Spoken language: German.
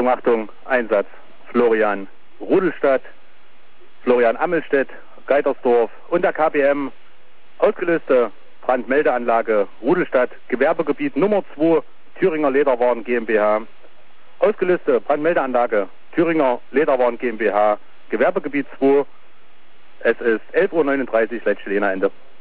Achtung, Einsatz. Florian Rudelstadt, Florian Ammelstedt, Geitersdorf und der KBM. Ausgelöste Brandmeldeanlage Rudelstadt, Gewerbegebiet Nummer 2, Thüringer Lederwaren GmbH. Ausgelöste Brandmeldeanlage Thüringer Lederwaren GmbH, Gewerbegebiet 2. Es ist 11:39 Uhr, Letzte Ende.